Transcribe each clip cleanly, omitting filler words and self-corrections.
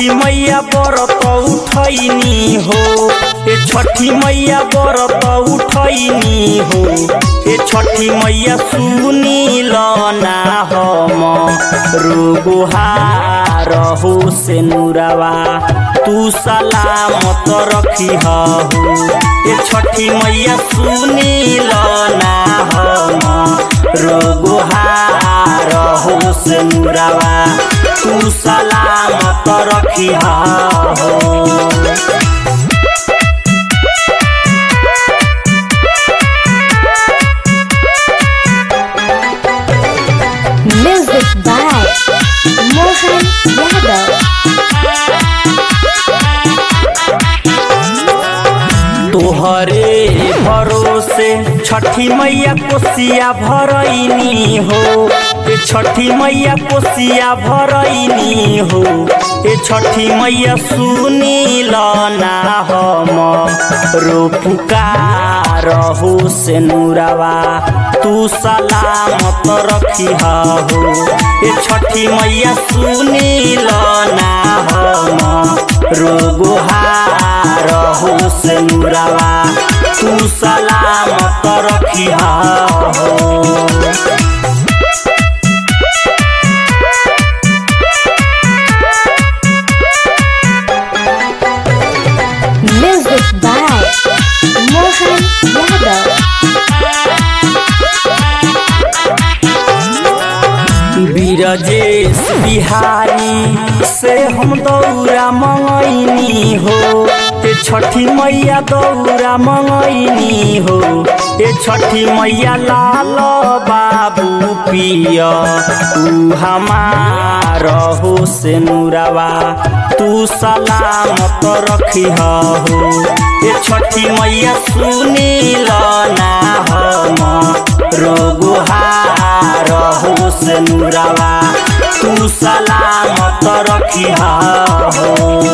छठी मैया व्रत उठैनी हो, ए छठी मैया व्रत उठैनी हो। ए छठी मैया सुनी लना हम रोगुहार हो से नुरावा तू सलामत रखी हो। ए छठी मैया सुनी लना हम रोगुहार हो से नुरावा तू सलामत रखी हो। Music by Mohan Yadav। तोहरे भरोसे छठी मैया कोसिया भरैनी हो, ए छठी मैया कोसिया भरैनी हो। ए छठी मैया सुनी लना हम पुकार हो से नुरावा तू सलामत रखी हो। ए छठी मैया सुनी लना हम रोगुहार हो से नुरावा तू सलामत रखी हो। Music by Mohan Yadav। Brijesh Bihari से हम दौरा मंगैनी हो, ए छठी मैया दौरा मंगैनी हो। ए छठी मैया लाल बाबू पिया तू हमार हो से नुरावा तू सलामत रखी हो। ए छठी मैया सुनी लना हम रोगुहार हो से नुरावा तू सलामत रखी हो।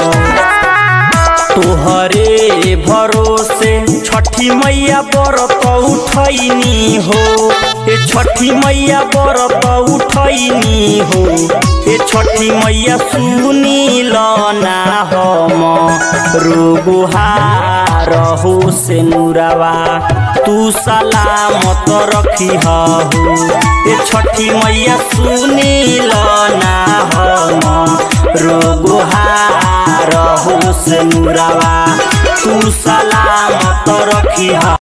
तोहरे भरोसे छठी मैया व्रत उठैनी हो, ए छठी मैया व्रत उठैनी हो। ए छठी मैया सुनी लना हम रोगुहार हो से नुरावा तू सलामत रखी हो। ए छठी मैया सुनी लना हम रोगुहार हो से नुरावा तू सलामत रखी हो।